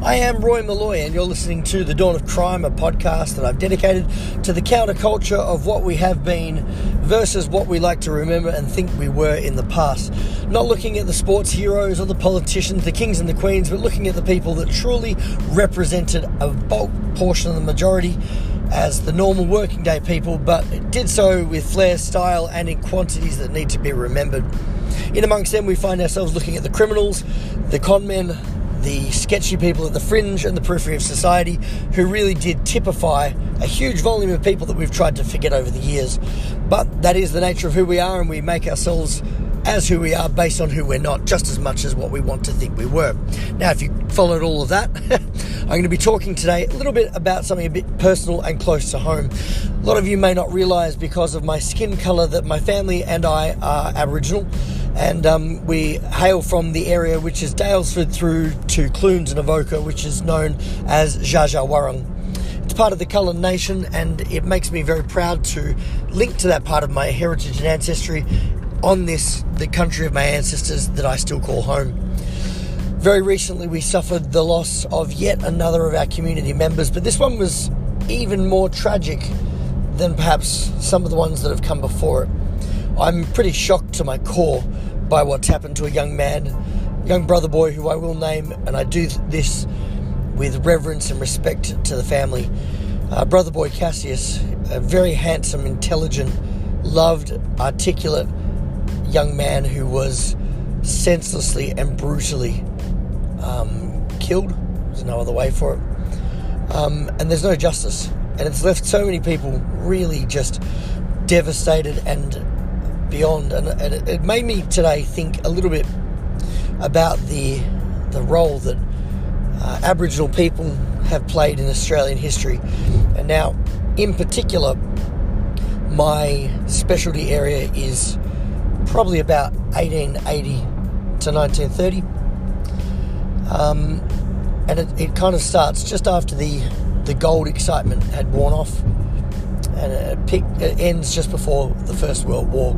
I am Roy Malloy, and you're listening to The Dawn of Crime, a podcast that I've dedicated to the counterculture of what we have been versus what we like to remember and think we were in the past. Not looking at the sports heroes or the politicians, the kings and the queens, but looking at the people that truly represented a bulk portion of the majority as the normal working day people, but it did so with flair, style, and in quantities that need to be remembered. In amongst them, we find ourselves looking at the criminals, the con men, the sketchy people at the fringe and the periphery of society who really did typify a huge volume of people that we've tried to forget over the years. But that is the nature of who we are, and we make ourselves as who we are based on who we're not, just as much as what we want to think we were. Now, if you followed all of that, I'm going to be talking today a little bit about something a bit personal and close to home. A lot of you may not realise, because of my skin colour, that my family and I are Aboriginal, and we hail from the area which is Daylesford through to Clunes and Avoca, which is known as Dja Dja Wurrung. It's part of the Cullen Nation, and it makes me very proud to link to that part of my heritage and ancestry on this, the country of my ancestors that I still call home. Very recently we suffered the loss of yet another of our community members, but this one was even more tragic than perhaps some of the ones that have come before it. I'm pretty shocked to my core by what's happened to a young man, young brother boy who I will name, and I do this with reverence and respect to the family. Brother boy Cassius, a very handsome, intelligent, loved, articulate young man who was senselessly and brutally killed. There's no other way for it. And there's no justice. And it's left so many people really just devastated and beyond. And it made me today think a little bit about the role that Aboriginal people have played in Australian history. And now, in particular, my specialty area is probably about 1880 to 1930. And it kind of starts just after the gold excitement had worn off, and it ends just before the First World War.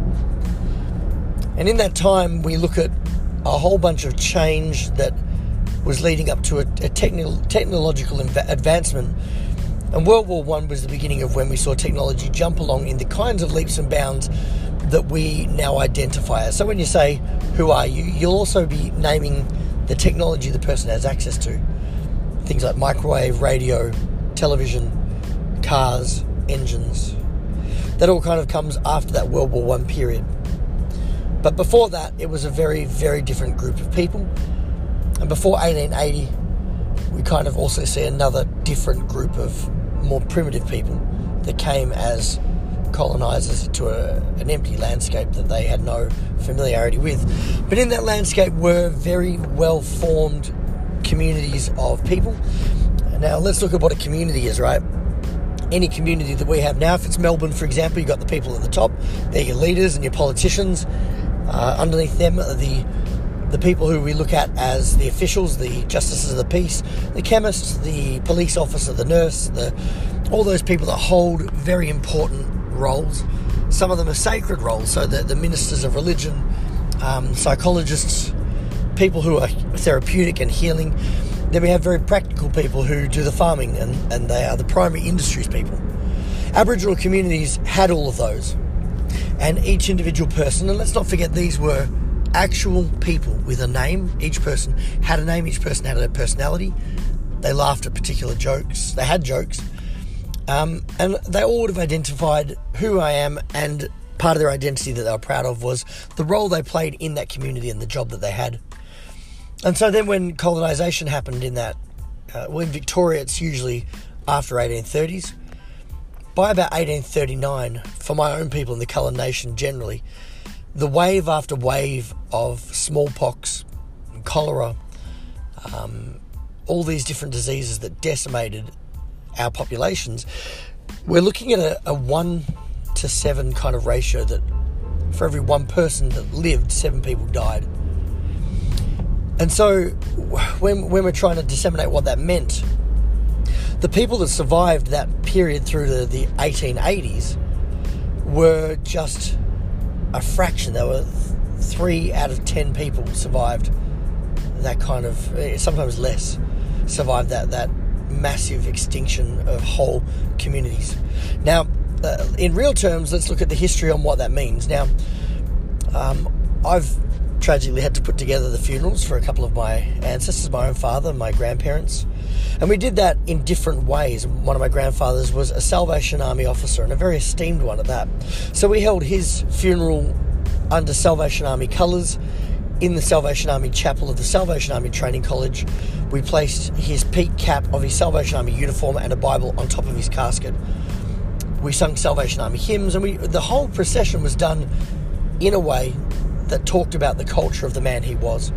And in that time, we look at a whole bunch of change that was leading up to a technological advancement. And World War I was the beginning of when we saw technology jump along in the kinds of leaps and bounds that we now identify as. So when you say, who are you? You'll also be naming the technology the person has access to. Things like microwave, radio, television, cars, engines. That all kind of comes after that World War I period. But before that, it was a very, very different group of people. And before 1880, we kind of also see another different group of more primitive people that came as colonisers to an empty landscape that they had no familiarity with. But in that landscape were very well-formed communities of people. Now, let's look at what a community is, right? Any community that we have now, if it's Melbourne, for example, you've got the people at the top. They're your leaders and your politicians. Underneath them are the people who we look at as the officials, the justices of the peace, the chemists, the police officer, the nurse, all those people that hold very important roles. Some of them are sacred roles, so the ministers of religion, psychologists, people who are therapeutic and healing. Then we have very practical people who do the farming, and they are the primary industries people. Aboriginal communities had all of those, and each individual person, and let's not forget these were actual people with a name. Each person had a name, each person had a personality. They laughed at particular jokes, they had jokes, and they all would have identified who I am, and part of their identity that they were proud of was the role they played in that community and the job that they had. And so then when colonisation happened in that, in Victoria it's usually after 1830s. By about 1839, for my own people in the Cullen Nation generally, the wave after wave of smallpox, cholera, all these different diseases that decimated our populations, we're looking at a 1 to 7 kind of ratio, that for every one person that lived, 7 people died. And so when we're trying to disseminate what that meant, the people that survived that period through the 1880s were just a fraction. There were 3 out of 10 people survived that kind of, sometimes less. survived that massive extinction of whole communities. Now, in real terms, let's look at the history on what that means. Now, I've tragically had to put together the funerals for a couple of my ancestors, my own father, my grandparents. And we did that in different ways. One of my grandfathers was a Salvation Army officer, and a very esteemed one at that. So we held his funeral under Salvation Army colours in the Salvation Army chapel of the Salvation Army Training College. We placed his peak cap of his Salvation Army uniform and a Bible on top of his casket. We sung Salvation Army hymns, and the whole procession was done in a way that talked about the culture of the man he was.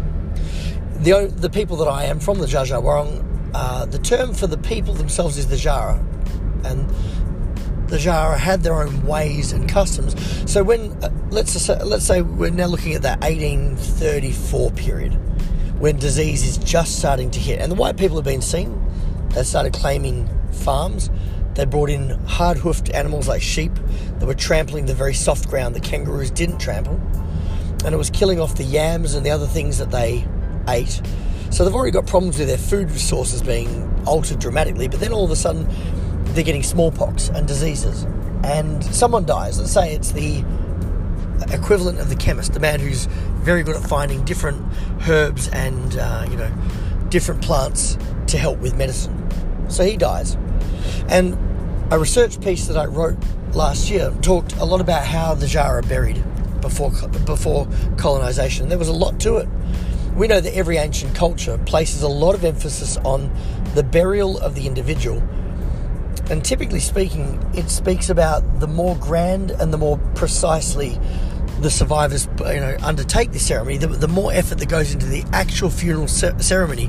The people that I am from, the Dja Dja Wurrung, the term for the people themselves is the Jara, and the Jara had their own ways and customs. So when let's say we're now looking at that 1834 period, when disease is just starting to hit, and the white people have been seen. They started claiming farms. They brought in hard-hoofed animals like sheep that were trampling the very soft ground that kangaroos didn't trample, and it was killing off the yams and the other things that they ate. So they've already got problems with their food resources being altered dramatically, but then all of a sudden they're getting smallpox and diseases, and someone dies. Let's say it's the equivalent of the chemist, the man who's very good at finding different herbs and different plants to help with medicine. So he dies. And a research piece that I wrote last year talked a lot about how the Jara are buried before colonisation. There was a lot to it. We know that every ancient culture places a lot of emphasis on the burial of the individual. And typically speaking, it speaks about the more grand and the more precisely the survivors undertake this ceremony, the more effort that goes into the actual funeral ceremony.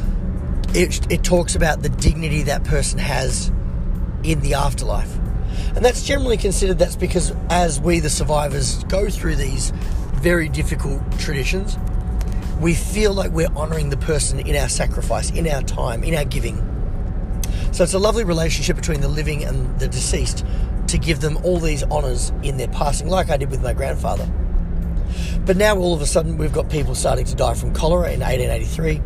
It talks about the dignity that person has in the afterlife. And that's generally considered, that's because as we, the survivors, go through these very difficult traditions, we feel like we're honouring the person in our sacrifice, in our time, in our giving. So it's a lovely relationship between the living and the deceased to give them all these honours in their passing, like I did with my grandfather. But now all of a sudden we've got people starting to die from cholera in 1883.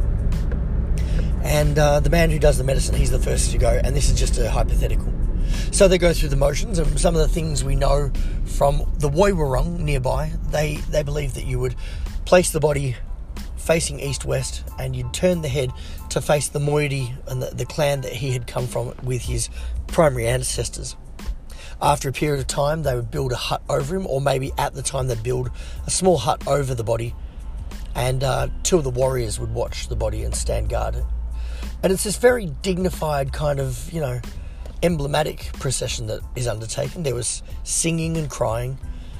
And the man who does the medicine, he's the first to go, and this is just a hypothetical. So they go through the motions, and some of the things we know from the Woi Wurrung nearby, they believe that you would place the body facing east-west, and you'd turn the head to face the moiety and the clan that he had come from with his primary ancestors. After a period of time, they would build a hut over him, or maybe at the time they'd build a small hut over the body, and two of the warriors would watch the body and stand guard. And it's this very dignified kind of, emblematic procession that is undertaken. There was singing and crying,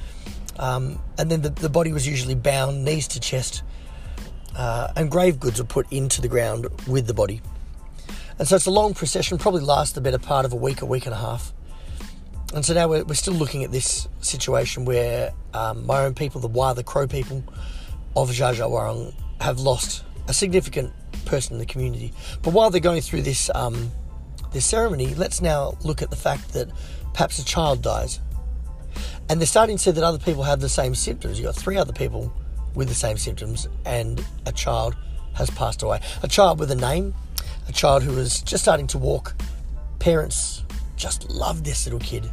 and then the body was usually bound knees to chest, and grave goods were put into the ground with the body. And so it's a long procession, probably lasts the better part of a week and a half. And so now we're still looking at this situation where my own people, the Wa, the Crow people of Dja Dja Wurrung, have lost a significant person in the community. But while they're going through this ceremony, let's now look at the fact that perhaps a child dies. And they're starting to see that other people have the same symptoms. You've got 3 other people with the same symptoms, and a child has passed away. A child with a name, a child who was just starting to walk. Parents just love this little kid,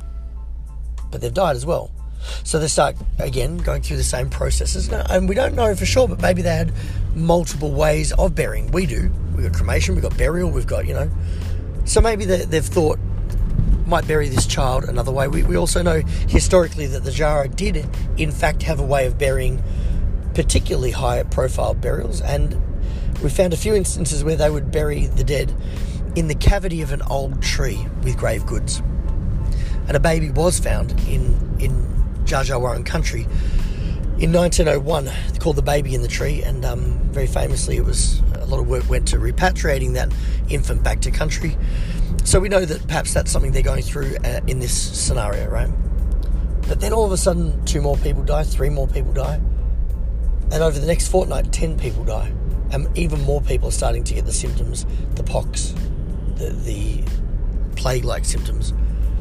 but they've died as well. So they start, again, going through the same processes. And we don't know for sure, but maybe they had multiple ways of burying. We do. We've got cremation, we've got burial, we've got, So maybe they've thought, might bury this child another way. We also know historically that the Jara did, in fact, have a way of burying particularly high-profile burials. And we found a few instances where they would bury the dead in the cavity of an old tree with grave goods. And a baby was found in Dja Dja Wurrung country in 1901, called The Baby in the Tree, and very famously a lot of work went to repatriating that infant back to country. So we know that perhaps that's something they're going through in this scenario, right? But then all of a sudden 2 more people die, 3 more people die, and over the next fortnight 10 people die, and even more people are starting to get the symptoms, the pox, the plague-like symptoms.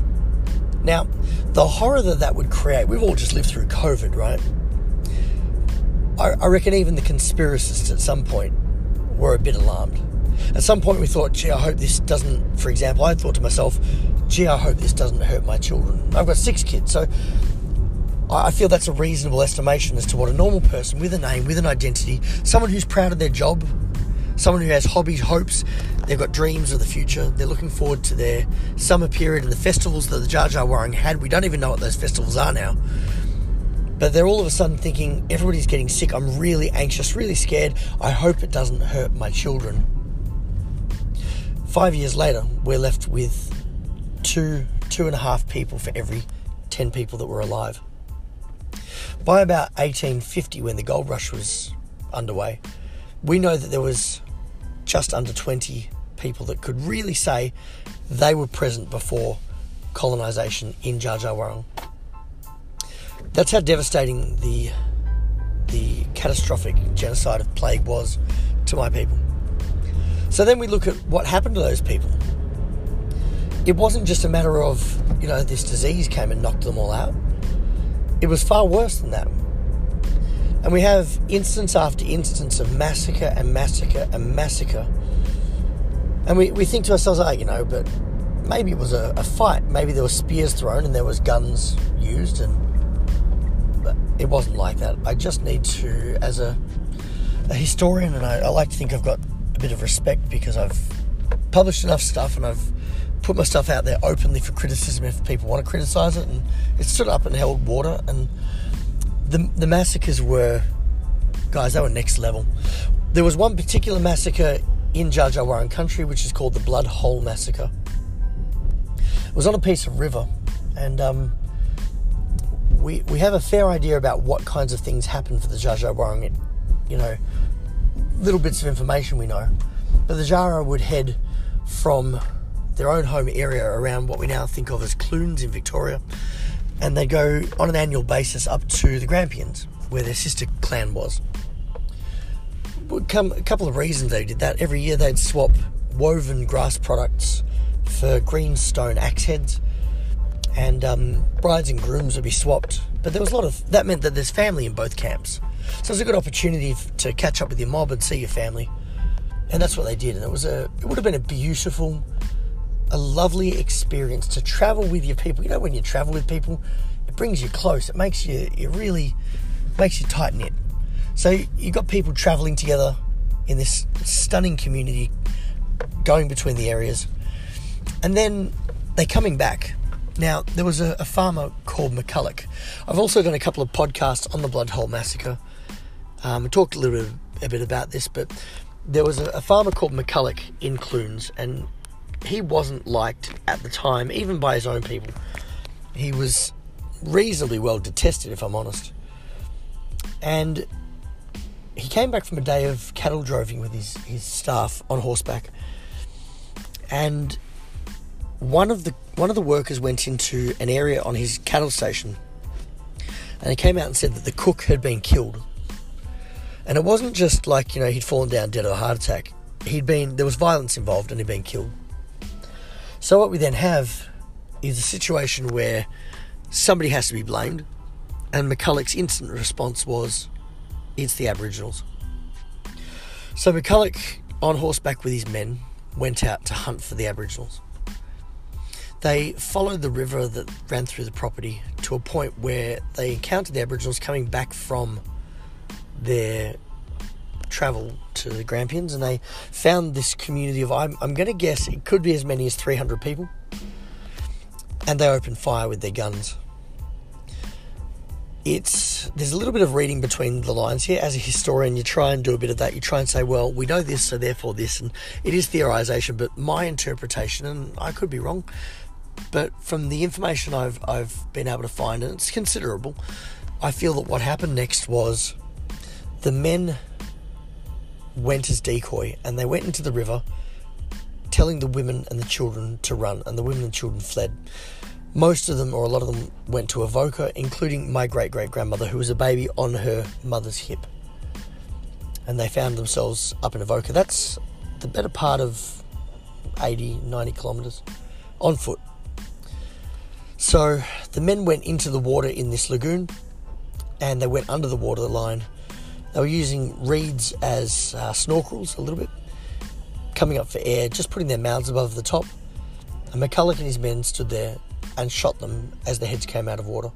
Now, the horror that would create, we've all just lived through COVID, right? I reckon even the conspiracists at some point were a bit alarmed. At some point we thought, gee, I hope this doesn't, for example, I thought to myself, gee, I hope this doesn't hurt my children. I've got 6 kids, so I feel that's a reasonable estimation as to what a normal person with a name, with an identity, someone who's proud of their job, someone who has hobbies, hopes, they've got dreams of the future, they're looking forward to their summer period and the festivals that the Dja Dja Wurrung had. We don't even know what those festivals are now. But they're all of a sudden thinking, everybody's getting sick, I'm really anxious, really scared, I hope it doesn't hurt my children. 5 years later, we're left with 2.5 people for every 10 people that were alive. By about 1850, when the gold rush was underway, we know that there was just under 20 people that could really say they were present before colonisation in Dja Dja Wurrung. That's how devastating the catastrophic genocide of plague was to my people. So then we look at what happened to those people. It wasn't just a matter of, this disease came and knocked them all out. It was far worse than that. And we have instance after instance of massacre and massacre and massacre. And we think to ourselves, but maybe it was a fight. Maybe there were spears thrown and there was guns used, but it wasn't like that. I just need to, as a historian, and I like to think I've got a bit of respect because I've published enough stuff and I've put my stuff out there openly for criticism if people want to criticise it, and it stood up and held water. And the massacres were, guys, they were next level. There was one particular massacre in Dja Dja Wurrung country which is called the Blood Hole Massacre. It was on a piece of river, and we have a fair idea about what kinds of things happened for the Dja Dja Wurrung. Little bits of information we know. But the Djara would head from their own home area around what we now think of as Clunes in Victoria, and they'd go on an annual basis up to the Grampians, where their sister clan was. Would come a couple of reasons they did that. Every year they'd swap woven grass products for green stone axe heads, and brides and grooms would be swapped. But there was that meant that there's family in both camps. So it was a good opportunity to catch up with your mob and see your family. And that's what they did. And it would have been a lovely experience to travel with your people. When you travel with people, it brings you close. It makes you tight-knit. So you've got people travelling together in this stunning community, going between the areas. And then they're coming back. Now, there was a farmer called McCulloch. I've also done a couple of podcasts on the Blood Hole Massacre. I talked a bit about this, but there was a farmer called McCulloch in Clunes, and he wasn't liked at the time, even by his own people. He was reasonably well detested, if I'm honest. And he came back from a day of cattle droving with his staff on horseback, and one of the workers went into an area on his cattle station, and he came out and said that the cook had been killed. And it wasn't just like, he'd fallen down dead of a heart attack. There was violence involved and he'd been killed. So what we then have is a situation where somebody has to be blamed, and McCulloch's instant response was, it's the Aboriginals. So McCulloch, on horseback with his men, went out to hunt for the Aboriginals. They followed the river that ran through the property to a point where they encountered the Aboriginals coming back from their travel to the Grampians, and they found this community of, I'm going to guess it could be as many as 300 people, and they opened fire with their guns. There's a little bit of reading between the lines here. As a historian, you try and do a bit of that. You try and say, well, we know this, so therefore this, and it is theorisation, but my interpretation, and I could be wrong, but from the information I've been able to find, and it's considerable, I feel that what happened next was the men went as decoy, and they went into the river telling the women and the children to run, and the women and children fled. Most of them, or a lot of them, went to Avoca, including my great-great-grandmother, who was a baby on her mother's hip. And they found themselves up in Avoca. That's the better part of 80, 90 kilometres on foot. So the men went into the water in this lagoon, and they went under the water line. They were using reeds as snorkels a little bit. A coming up for air, just putting their mouths above the top. And McCulloch and his men stood there and shot them as their heads came out of water.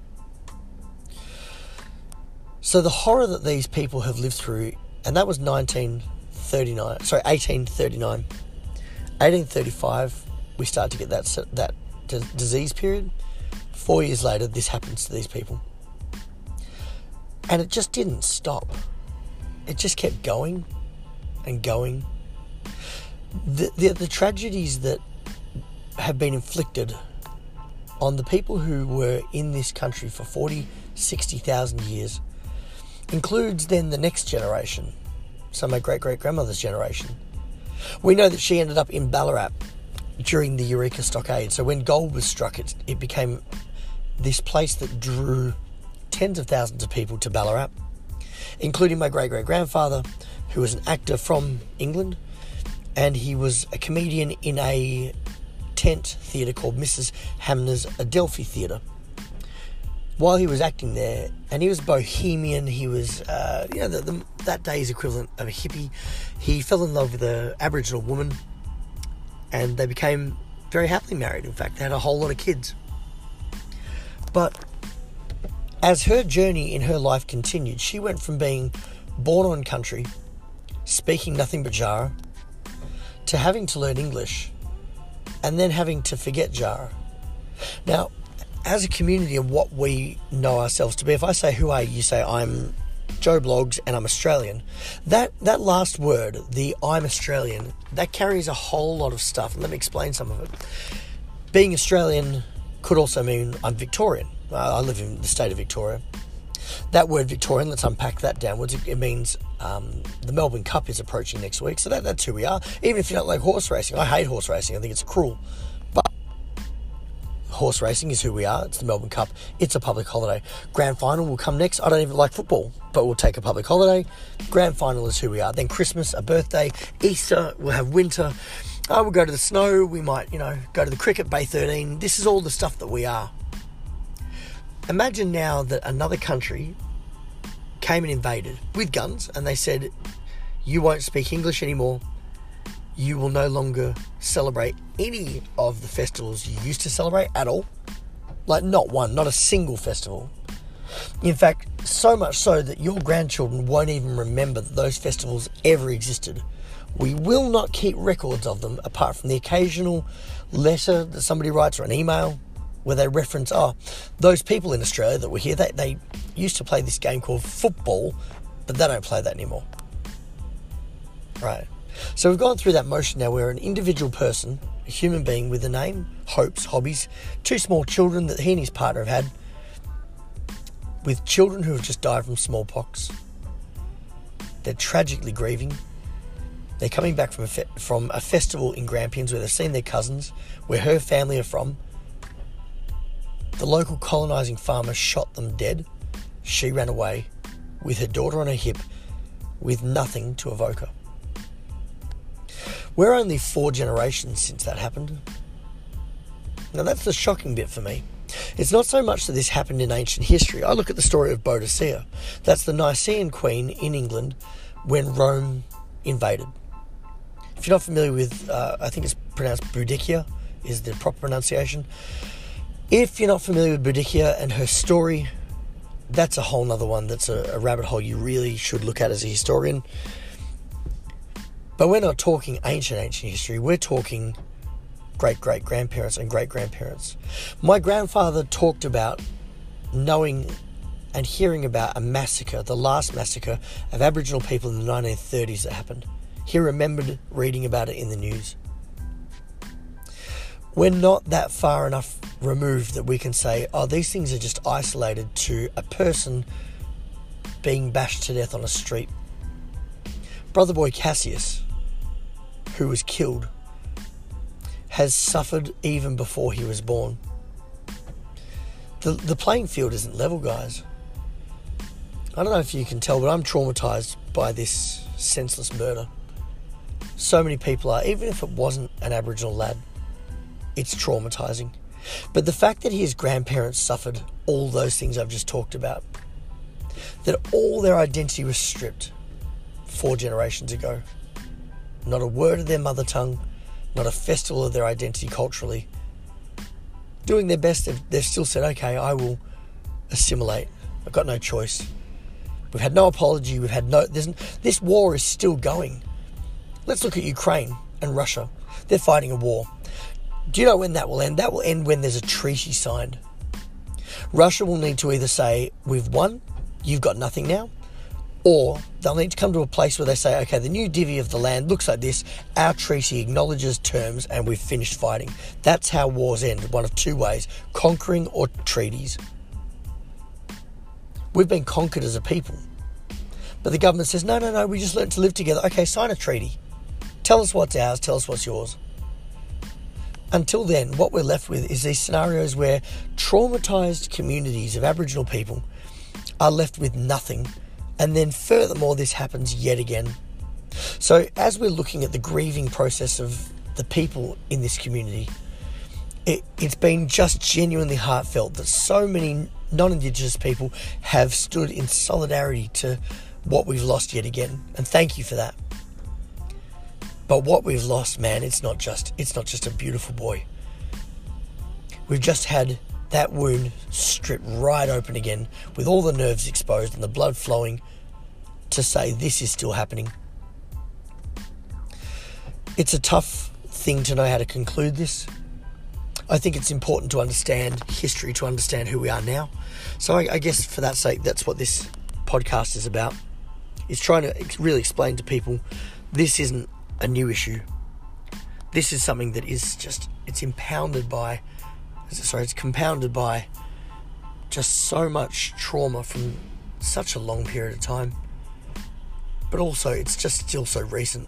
So the horror that these people have lived through, and that was 1839. 1835, we start to get that disease period. 4 years later, this happens to these people. And it just didn't stop. It just kept going and going. The tragedies that have been inflicted on the people who were in this country for 40, 60,000 years includes then the next generation, so my great-great-grandmother's generation. We know that she ended up in Ballarat during the Eureka Stockade. So when gold was struck, it became this place that drew tens of thousands of people to Ballarat, including my great-great-grandfather, who was an actor from England, and he was a comedian in a tent theatre called Mrs. Hamner's Adelphi Theatre. While he was acting there, and he was bohemian, he was, that day's equivalent of a hippie, he fell in love with an Aboriginal woman, and they became very happily married. In fact, they had a whole lot of kids. But as her journey in her life continued, she went from being born on country, speaking nothing but Jara, to having to learn English, and then having to forget Jara. Now, as a community and what we know ourselves to be, if I say, who are you? You say, I'm Joe Bloggs and I'm Australian. That last word, the I'm Australian, that carries a whole lot of stuff. And let me explain some of it. Being Australian could also mean I'm Victorian. I live in the state of Victoria. That word Victorian, let's unpack that downwards. It means the Melbourne Cup is approaching next week. So that's who we are. Even if you don't like horse racing. I hate horse racing. I think it's cruel. But horse racing is who we are. It's the Melbourne Cup. It's a public holiday. Grand final will come next. I don't even like football, but we'll take a public holiday. Grand final is who we are. Then Christmas, a birthday, Easter, we'll have winter. We'll go to the snow. We might, go to the cricket, Bay 13. This is all the stuff that we are. Imagine now that another country came and invaded with guns, and they said, you won't speak English anymore. You will no longer celebrate any of the festivals you used to celebrate at all. Like, not one, not a single festival. In fact, so much so that your grandchildren won't even remember that those festivals ever existed. We will not keep records of them apart from the occasional letter that somebody writes or an email where they reference, those people in Australia that were here, they used to play this game called football, but they don't play that anymore. Right. So we've gone through that motion now where an individual person, a human being with a name, hopes, hobbies, 2 small children that he and his partner have had, with children who have just died from smallpox. They're tragically grieving. They're coming back from a festival in Grampians where they've seen their cousins, where her family are from. The local colonising farmer shot them dead. She ran away with her daughter on her hip with nothing to evoke her. We're only 4 generations since that happened. Now that's the shocking bit for me. It's not so much that this happened in ancient history. I look at the story of Boadicea. That's the Nicene queen in England when Rome invaded. If you're not familiar with, I think it's pronounced Boudicca is the proper pronunciation. If you're not familiar with Boudicca and her story, that's a whole nother one. That's a rabbit hole you really should look at as a historian. But we're not talking ancient history. We're talking great-great-grandparents and great-grandparents. My grandfather talked about knowing and hearing about a massacre, the last massacre of Aboriginal people in the 1930s that happened. He remembered reading about it in the news. We're not that far enough removed that we can say, these things are just isolated to a person being bashed to death on a street. Brother boy Cassius, who was killed, has suffered even before he was born. The playing field isn't level, guys. I don't know if you can tell, but I'm traumatised by this senseless murder. So many people are, even if it wasn't an Aboriginal lad, it's traumatising. But the fact that his grandparents suffered all those things I've just talked about, that all their identity was stripped 4 generations ago, not a word of their mother tongue, not a festival of their identity culturally. Doing their best, they've still said, okay, I will assimilate. I've got no choice. We've had no apology. This war is still going. Let's look at Ukraine and Russia. They're fighting a war. Do you know when that will end? That will end when there's a treaty signed. Russia will need to either say, we've won, you've got nothing now, or they'll need to come to a place where they say, okay, the new divvy of the land looks like this, our treaty acknowledges terms, and we've finished fighting. That's how wars end, one of two ways, conquering or treaties. We've been conquered as a people. But the government says, no, we just learned to live together. Okay, sign a treaty. Tell us what's ours, tell us what's yours. Until then, what we're left with is these scenarios where traumatised communities of Aboriginal people are left with nothing. And then furthermore, this happens yet again. So as we're looking at the grieving process of the people in this community, it's been just genuinely heartfelt that so many non-Indigenous people have stood in solidarity to what we've lost yet again. And thank you for that. But what we've lost, man, it's not just a beautiful boy. We've just had that wound stripped right open again with all the nerves exposed and the blood flowing to say this is still happening. It's a tough thing to know how to conclude this. I think it's important to understand history, to understand who we are now. So I guess for that sake, that's what this podcast is about. It's trying to really explain to people this isn't a new issue. This is something that is just, it's compounded by just so much trauma from such a long period of time. But also, it's just still so recent.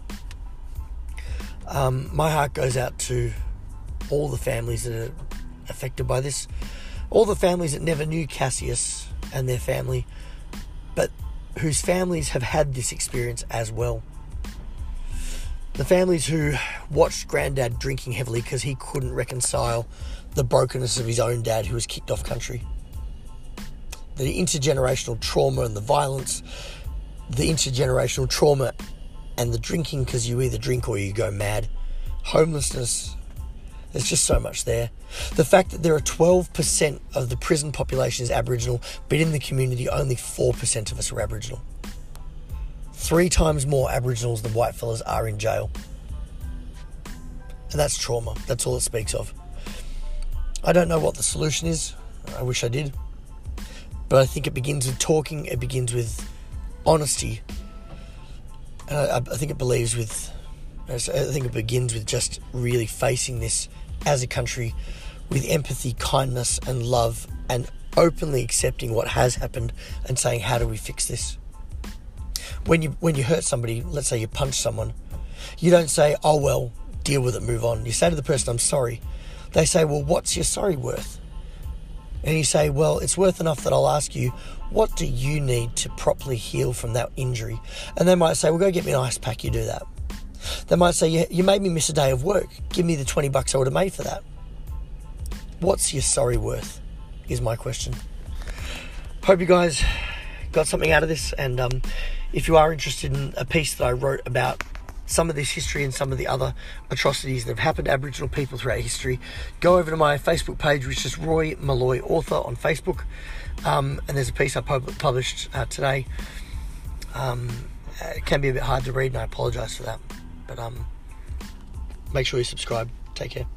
My heart goes out to all the families that are affected by this. All the families that never knew Cassius and their family, but whose families have had this experience as well. The families who watched Granddad drinking heavily because he couldn't reconcile the brokenness of his own dad who was kicked off country. The intergenerational trauma and the violence, the intergenerational trauma and the drinking because you either drink or you go mad. Homelessness. There's just so much there. The fact that there are 12% of the prison population is Aboriginal, but in the community only 4% of us are Aboriginal. 3 times more Aboriginals than whitefellas are in jail. And that's trauma. That's all it speaks of. I don't know what the solution is. I wish I did. But I think it begins with talking. It begins with honesty. And I think it begins with just really facing this as a country with empathy, kindness and love, and openly accepting what has happened and saying, how do we fix this? When you hurt somebody, let's say you punch someone, you don't say, oh well, deal with it, move on. You say to the person, I'm sorry. They say, well, what's your sorry worth? And you say, well, it's worth enough that I'll ask you, what do you need to properly heal from that injury? And they might say, well, go get me an ice pack, you do that. They might say, you made me miss a day of work. Give me the $20 I would have made for that. What's your sorry worth, is my question. Hope you guys got something out of this. And if you are interested in a piece that I wrote about some of this history and some of the other atrocities that have happened to Aboriginal people throughout history, go over to my Facebook page, which is Roy Malloy Author on Facebook. And there's a piece I published today. It can be a bit hard to read, and I apologise for that. But make sure you subscribe. Take care.